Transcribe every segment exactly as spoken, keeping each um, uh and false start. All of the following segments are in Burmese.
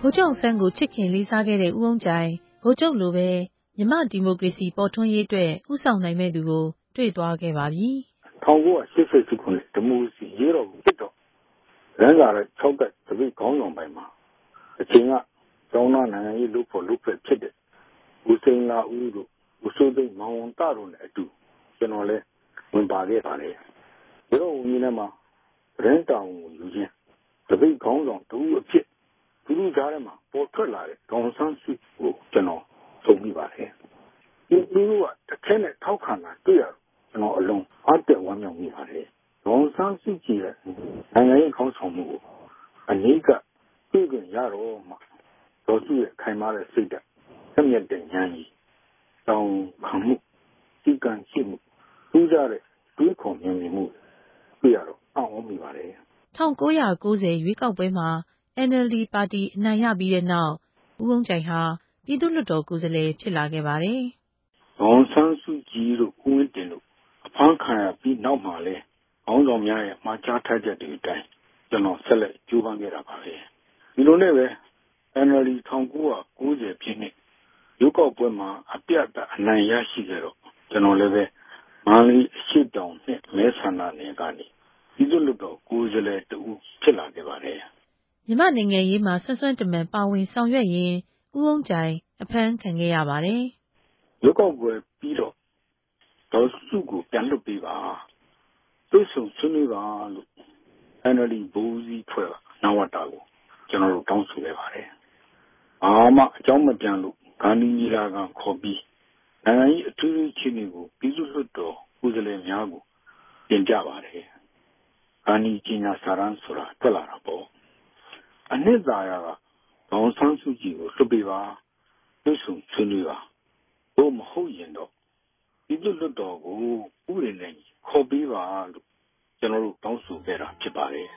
လ်ချုပ်အောင်ဆန်းကိုချစ်ခင်လေးစားခဲ့တဲ့ဦးအုန်းကြိုင်ဗိုလ်ချုပ်လိုပဲမြန်မာဒီမိုကရေစီပေါ်ထွန်းရေးအတွက်ဦးဆောင်နိုင်မဲ့သူကိုတွေ့သွားခဲ့ပါပြီ။၁၉၈၈ခုနှစ်ဒီမိုကရေစီရေးတော်ကိုဖြစ်တော့ရန်ကာရဲ့၆ကတ်တပိတ်ခေါင်းဆောင်ပိုင်းမှာအချိန်ကကျောင်းသားနိုင်ငံရေးလုပ်ဖို့လုပ်ဖက်ဖြစ်တဲ့ဦးစိန်လာဦးတို့ဦးစိုးသိန်းမောင်ဝန်တတို့နဲ့အတူကျွန်တော်လည်းဝင်ပါခဲ့ပါတယ်။ဒီတော့ဦးကြီးနဲ့မှာရန်တောင်ကိုယူခြင်းတပိတ်ခေါင်းဆောင်တူအဖြစ်သူတို့ကြားထဲမှာပေါ်ထွက်လာတဲ့ဒေါန်ဆန်းစုကိုကျွန်တော်သုံးမိပါတယ်။ဒီလူကတစ်ခဲနဲ့ထောက်ခံတာတွေ့ရကျွန်တော်အလုံးအားတက်ဝမ်းမြောက်မိပါတယ်။ဒေါန်ဆန်းစုကြည်ရဲ့နိုင်ငံရေးခေါင်းဆောင်မှုကိုအနည်းကတွေ့ကြရတော့မှတော်စုရဲ့ခိုင်မာတဲ့စိတ်ဓာတ်ဆက်မြတ်တဲ့ဉာဏ်ကြီးတောင်းခံမှုစိတ်ကံရှိမှုသူကြတဲ့တွေးခေါ်မြင်မှုတွေ့ရတော့အောင်မိပါတယ်။၁၉၉၀ရွေးကောက်ပွဲမှာ အန် အယ်လ်ဒီ ပါတီအနိုင်ရပြီးတဲ့နောက်ဦးအုန်းကြိုင်ဟာပြည်သူ့လွှတ်တော်ကိုယ်စားလှယ်ဖြစ်လာခဲ့ပါတယ်။ဒေါန်ဆန်းစုကြည်တို့ဦးဝင်းတင်တို့အဖမ်းခံရပြီးနောက်မှာလဲခေါင်းဆောင်များရဲ့မှာကြားထားချက်တွေအတိုင်းကျွန်တော်ဆက်လက်ကြိုးပမ်းခဲ့တာပါပဲ။ဒီလိုနဲ့ပဲ အန် အယ်လ်ဒီ ၁၉၉၀ပြည့်နှစ်ရွေးကောက်ပွဲမှာအပြတ်အနိုင်ရရှိခဲ့တော့ကျွန်တော်လည်းပဲမန္တလေးအရှိတောင်နဲ့မဲဆန္ဒနယ်ကနေပြည်သူ့လွှတ်တော်ကိုယ်စားလှယ်တူဖြစ်လာခဲ့ပါတယ်။မြန်မာနိုင်ငံရေးမှာဆွမ်းဆွမ်းတမန်ပါဝင်ဆောင်ရွက်ရင်းဦးအုန်းကြိုင်အဖမ်းခံခဲ့ရပါတယ်။ရွေးကောက်ပွဲပြီးတော့ဒေါ်စုကိုပြန်လွှတ်ပေးပါတွေ့ဆုံဆွေးနွေးပါလို့ အန် အယ်လ်ဒီ ဗိုလ်ကြီးဖွဲ့နဝတကိုကျွန်တော်တို့တောင်းဆိုခဲ့ပါတယ်။အာမအကြောင်းမပြန်လို့ဂန္ဓီညီလာခံခေါ်ပြီးနိုင်ငံရေးအထူးအခြေအနေကိုပြည်သူ့လွှတ်တော်ကိုယ်စားလှယ်များကိုတင်ပြပါတယ်။ဂန္ဓီကြီးညာစာရန်ဆိုတာထွက်လာတာပေါ့။အနှစ်သာရကဒေါန်ဆန်းစုကြည်ကိုလွှတ်ပေးပါတွေ့ဆုံဆွေးနွေးပါဘို့မဟုတ်ရင်တော့ပြည်သူ့လွှတ်တော်ကိုဥပဒေနဲ့ခေါ်ပေးပါလို့ကျွန်တော်တို့တောင်းဆိုခဲ့တာဖြစ်ပါတယ်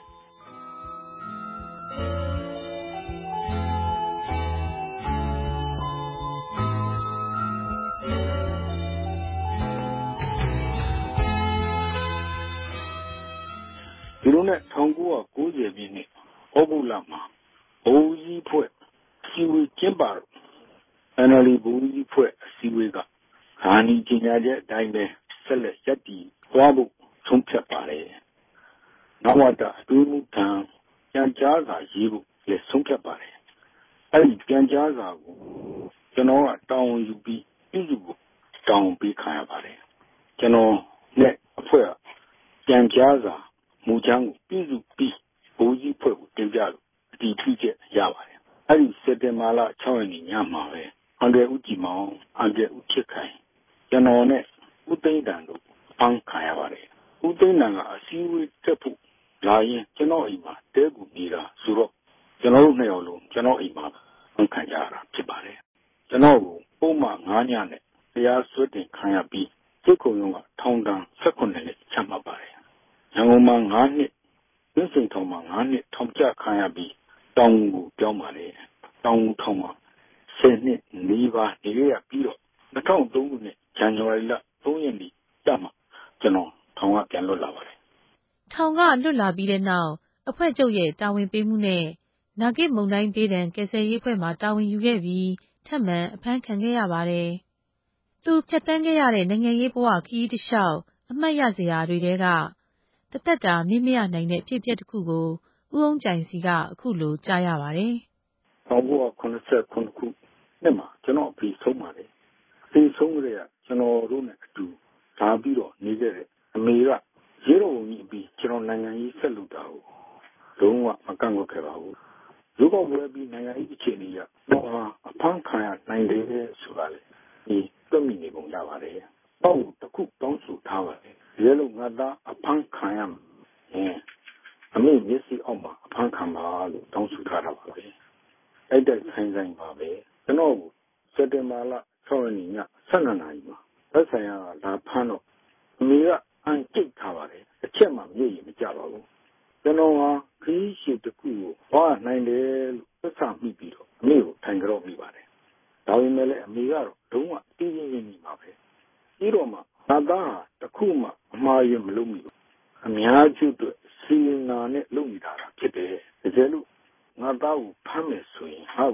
ဒီလိုနဲ့၁၉၉၀ပြည့်နှစ်ဩဂုတ်လမှာဘိုးကြီးဖွဲ့အစည်းအဝေးကျင်းပတော့ အန် အယ်လ်ဒီ ဘိုးကြီးဖွဲ့အစည်းအဝေးကဂန္ဓီကြီးညာချက်အတိုင်းပဲဆက်လက်ရပ်တည်သွားဖို့ဆုံးဖြတ်ပါတယ်။နဝတအတွင်းမှုထံပြန်ကြားစာရေးဖို့လည်းဆုံးဖြတ်ပါတယ်။အဲဒီပြန်ကြားစာကိုကျွန်တော်ကတောင်းယူပြီးပြည်သူကိုတောင်းပေးခံရပါတယ်။ကျွန်တော်နဲ့အဖွဲ့ကပြန်ကြားစာမူချမ်းကိုပြည်သူပြီးဘိုးကြီးဖွဲ့ကိုတင်ပြလို့အတည်ပြုချက်ရပါတယ်။အဲဒီစက်တင်ဘာလ၆ရက်နေ့ညမှာပဲအန်ဒရဦးကြည်မောင်အန်ဒရဦးချစ်ခိုင်ကျွန်တော်နဲ့ဦးသိန်းတန်တို့ဖမ်းခံရပါတယ်။ဦးသိန်းတန်ကအစည်းအဝေးတက်ဖို့လာရင်ကျွန်တော်အိမ်မှာတဲကူနေတာဆိုတော့ကျွန်တော်တို့နှစ်ယောက်လုံးကျွန်တော်အိမ်မှာဖမ်းခံကြရတာဖြစ်ပါတယ်။ကျွန်တော်ကိုပုံမှန်၅ညနဲ့တရားစွဲတင်ခံရပြီးစစ်ခုံရုံးကထောင်ဒဏ်၁၈နှစ်ချမှတ်ပါတယ်။ရန်ကုန်မှာ၅နှစ်ရင်းစိန်ထောင်မှာ၅နှစ်ထောင်ကျခံရပြီးတောင်ကိုပြောင်းပါတယ်။တောင်ထောင်မှာဆယ်နှစ်နီးပါးနေရပြီးတော့၂၀၀၃ခုနှစ်ဇန်နဝါရီလ၃ရက်နေ့ကျမှကျွန်တော်ထောင်ကပြန်လွတ်လာပါတယ်။ထောင်ကလွတ်လာပြီးတဲ့နောက်အဖွဲ့ချုပ်ရဲ့တာဝန်ပေးမှုနဲ့နာဂစ်မုန်တိုင်းဒေသကယ်ဆယ်ရေးအဖွဲ့မှာတာဝန်ယူခဲ့ပြီးထပ်မံအဖမ်းခံခဲ့ရပါတယ်။သူဖြတ်သန်းခဲ့ရတဲ့နိုင်ငံရေးဘဝခရီးတစ်လျှောက်အမှတ်ရစရာတွေထဲကတသက်တာမေ့မရနိုင်တဲ့အဖြစ်အပျက်တစ်ခုကိုဦးအုန်းကြိုင်စီကအခုလိုကြားရပါတယ်။၁၉၇၇ခုနှစ်မှာကျွန်တော်အဖေဆုံးပါတယ်။အဖေဆုံးကြတဲ့ကျွန်တော်တို့နဲ့အတူလာပြီးတော့နေခဲ့တဲ့အမေကရေတော်ဝင်ကြီးပြီးကျွန်တော်နိုင်ငံရေးဆက်လုပ်တာကိုလုံးဝမကန့်ကွက်ခဲ့ပါဘူး။ရုပ်ောက်ပွဲပြီးနိုင်ငံရေးအခြေအနေကတော့အဖမ်းခံရနိုင်တယ်ဆိုတာလေဒီတွက်မိနေပုံရပါတယ်။တော့တခုတောင်းဆိုထားပါတယ်။ရဲလုံငါသားအဖမ်းခံရမယ်။အမေမျက်စိအောက်မှာအဖမ်းခံပါလို့တောင်းဆိုထားတာပါပဲ။အဲ့တဲ့ဆိုင်ဆိုင်ပါပဲ။ကျွန်တော်စက်တင်ဘာလ၆ရက်နေ့ည၁၂နာရီမှာသက်ဆိုင်ရာလာဖမ်းတော့အမေကအန်ကျိတ်ထားပါတယ်။အချက်မှမြေ့ရင်မကြပါဘူး။ကျွန်တော်ကခရီးရှိတခုကိုသွားနိုင်တယ်လို့သက်သာမိပြီးတော့အမေကိုထိုင်ကြောက်မိပါတယ်။ဒါပေမဲ့လည်းအမေကတော့လုံးဝတည်ငြိမ်နေမှာပဲ။ပြီးတော့မှသာသားတခုမှအမှားရမလုပ်မိဘူး။အများကြီးအတွက်စီနာနဲ့လုပ်နေတာဖြစ်တယ်။ဒါကြလို့ငါသားကိုဖမ်းမယ်ဆိုရင်ဟာ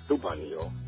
လုပ်ပါလေရော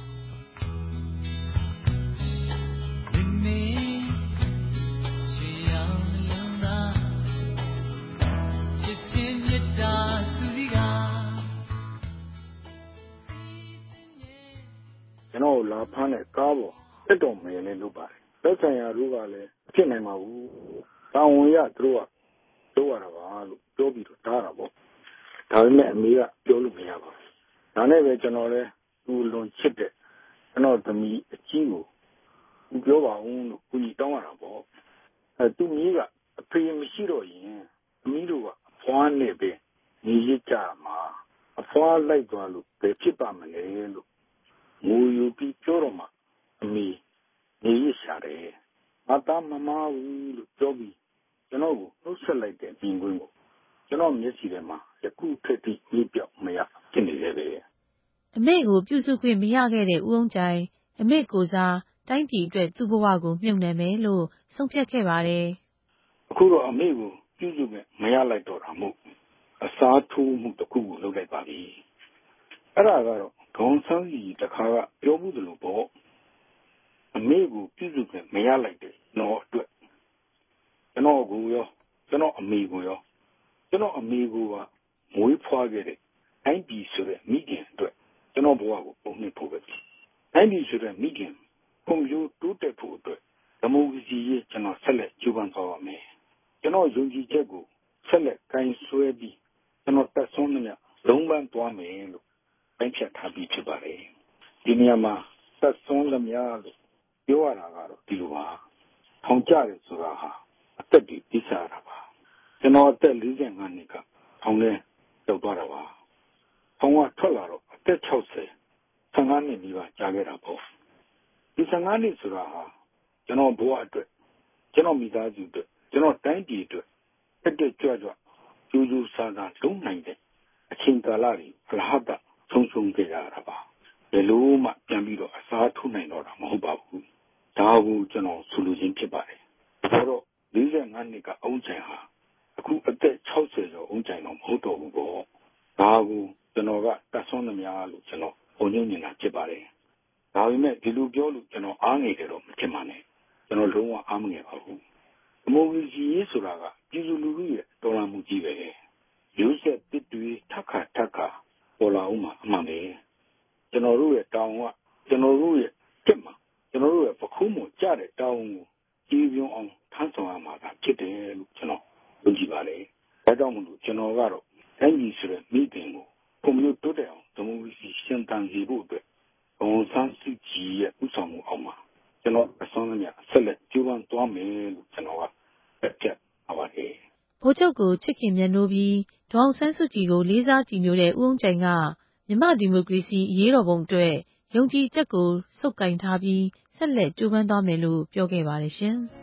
ကျွန်တော်လာဖမ်းတဲ့ကားပေါ်တက်တော်မယ်လည်းလုပ်ပါတယ်လက်ဆိုင်ရာတို့ကလည်းအဖြစ်နိုင်ပါဘူးတာဝန်ရသူတို့ကပြောရတာပါလို့ပြောပြီးတော့တားတာပေါ့ဒါပေမဲ့အမေကပြောလို့မရပါဘူးဒါနဲ့ပဲကျွန်တော်လည်းသူ့လွန်ချစ်တဲ့ကျွန်တော်သမီးအကြီးကိုသူပြောပါဦးလို့ကိုကြီးတောင်းရတာပေါ့အဲသူ့မိကအဖေမရှိတော့ရင်သမီးတို့ကအဖွားနဲ့ပဲနေရကြမှာအဖွားလိုက်သွားလို့ဘယ်ဖြစ်ပါမလဲလို့ငိုယူပြီးပြောတော့မှအမေနေရရှာတယ်မသားမမဘူးလို့ပြောပြီးကျွန်တော်ကိုနှုတ်ဆက်လိုက်တဲ့ပြင်ခွင်းကိုကျွန်တော်မျက်စိထဲမှာယခုထက်ထိမြပြောက်မရဖြစ်နေတယ်ပဲအမေကိုပြုစုခွင့်မရခဲ့တဲ့ဦးအောင်ကြိုင်အမေကိုစားတိုင်းပြည်အတွက်သူ့ဘဝကိုမြုပ်နှံမယ်လို့ဆုံးဖြတ်ခဲ့ပါတယ်အခုတော့အမေကိုပြုစုခွင့်မရလိုက်တော့တာမို့အစားထိုးမှုတစ်ခုကိုလုပ်လိုက်ပါပြီအဲ့ဒါကတော့ခေါင်းဆန်းကြီးတစ်ခါကပြောမှုသလိုပေါ့အမေကိုပြုစုခွင့်မရလိုက်တဲ့တော့အတွက်ကျွန်တော်ကိုရောကျွန်တော်အမေကိုရောကျွန်တော်အမေကိုကမွေးဖွားခဲ့တဲ့တိုင်းပြည်ဆိုတဲ့မိခင်အတွက်ကျွန်တော်ဘဝကိုပုံနှိပ်ဖို့ပဲတိုင်းပြည်ဆိုတဲ့မိခင်ပုံပြိုးတိုးတက်ဖို့အတွက်ဓမ္မဝီစီရေးကျွန်တော်ဆက်လက်ကြိုးပမ်းသွားပါမယ်ကျွန်တော်ယုံကြည်ချက်ကိုဆက်လက်ကင်ဆွဲပြီးကျွန်တော်တက်ဆုံးနေလုံးပန်းသွားမယ်လို့ပိုင်းဖြတ်ထားပြီးဖြစ်ပါတယ်ဒီနေရာမှာတက်ဆုံးသမျှလို့ပြောရတာကတော့ဒီလိုပါထောင်ကြတယ်ဆိုတာဟာအသက်ကြီးပြစ်စားတာပါကျွန်တော်အသက်၄၅နှစ်ကထောင်ထဲရောက်သွားတာပါထောင်ကထွက်လာတော့အသက်၆၀ ဆယ်ငါးနှစ်နီးပါးကြာခဲ့တာပေါ့ဒီဆယ်ငါးနှစ်ဆိုတာဟာကျွန်တော်ဘဝအတွက်ကျွန်တော်မိသားစုအတွက်ကျွန်တော်တိုင်းပြည်အတွက်တက်တက်ကြွကြွကြိုးကြိုးစားစားလုံးနိုင်တဲ့အချိန်ကာလတွေအလားတဆုံးရှုံးခဲ့ရတာပါဘယ်လိုမှပြန်ပြီးတော့အစားထိုးနိုင်တော့တာမဟုတ်ပါဘူးဒါကိုကျွန်တော်ဆိုလိုခြင်းဖြစ်ပါတယ်ဆိုတော့၄၅နှစ်ကအုံးချင်ဟာအခုအသက်၆၀ကျော်အုံးချင်တော့မဟုတ်တော့ဘူးပေါ့ဒါကိုကျွန်တော်ကတက်ဆုံးသမျှလို့ကျွန်တော်ပုံညွှန်းနေတာဖြစ်ပါတယ်ဒါပေမဲ့ဒီလိုပြောလို့ကျွန်တော်အားငယ်တယ်တော့မဖြစ်ပါနဲ့ကျွန်တော်လုံးဝအားမငယ်ပါဘူးဒီမိုကရေစီရေးဆိုတာကပြည်သူလူထုရဲ့တော်လှန်မှုကြီးပဲရိုးဆက်တစ်တွေထပ်ခါထပ်ခါပေါ်လာအောင်မှာအမှန်ပဲကျွန်တော်တို့ရဲ့တောင်းကကျွန်တော်တို့ရဲ့တက်မှာကျွန်တော်တို့ရဲ့ပခုံးမကြတဲ့တောင်းကိုကြီးပြုံးအောင်ထမ်းဆောင်ရမှာဖြစ်တယ်လို့ကျွန်တော်ယုံကြည်ပါတယ်ဒါကြောင့်မို့လို့ကျွန်တော်ကတော့တိုင်းပြည်ဆိုတဲ့မိခင်ကိုကွန်မြူတိုးတဲ့အောင်ဒီမိုကရေစီရှင်သန်စေဖို့အတွက်ဘုံစမ်းစစ်ကြီးရဲ့ဥဆောင်မှုအောင်မှာကျွန်တော်အစွမ်းနဲ့ဆက်လက်ကြိုးပမ်းသွားမယ်လို့ကျွန်တော်ကတက်ချက်ပါပါတယ်ဗိုလ်ချုပ်ကိုချစ်ခင်မြတ်နိုးပြီးဒေါအောင်ဆန်းစုကြည်ကိုလေးစားကြည်ညိုတဲ့ဦးအောင်ကြိုင်ကမြန်မာဒီမိုကရေစီအရေးတော်ပုံအတွက်ယုံကြည်ချက်ကိုစုပ်ကိုင်ထားပြီးဆက်လက်ကြိုးပမ်းသွားမယ်လို့ပြောခဲ့ပါတယ်ရှင်။